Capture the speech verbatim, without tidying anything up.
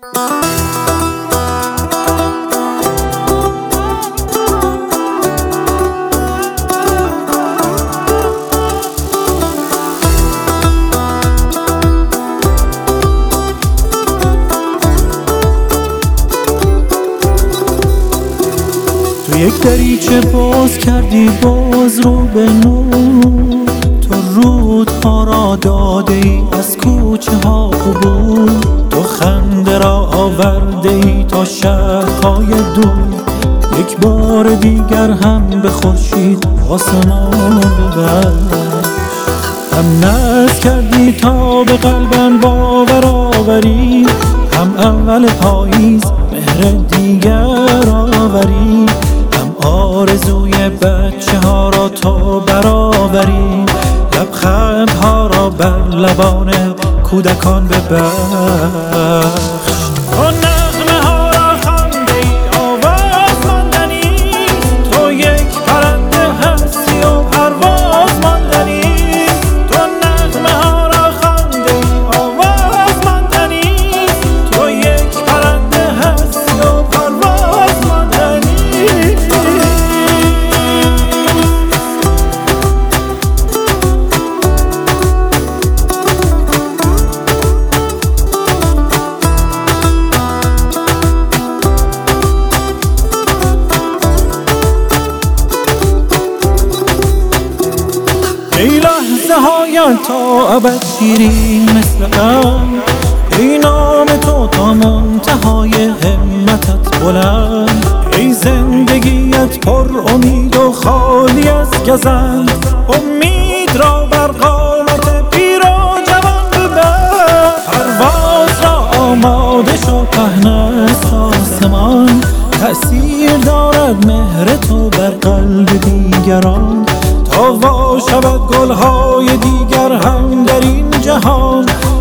یک دریچه باز کردی باز رو به نور، تو رودها را داده ای از کوچه ها عبور، تو خنده را آورده ای تا شهرهای دور، یک بار دیگر هم به خورشید آسمان ببخش. هم ناز کردی تا به قلبم باور آوری، هم اول پاییز مهر دیگر آوری، آرزوی بچه ها را تو برآوری، لبخندها را بر لبان کودکان ببخش. تو نغمه ها را خوانده ای آواز ماندنی، تو یک پرنده هستی و پرواز ماندنی، تو نغمه ها را خوانده ای آواز ماندنی، تو یک پرنده هستی و پرواز ماندنی. ای لحظه هایم تا ابد گیری مثل ام، ای نام تو تا منتهای همتت بلند، ای زندگیت پر امید و خالی از گزند، امید را بر قامت پیر و جوان ببند. پرواز را آماده شو پهن است آسمان، تأثیر دارد مهر تو بر قلب دیگران، تا وا شود گلهای دیگر هم در این جهان،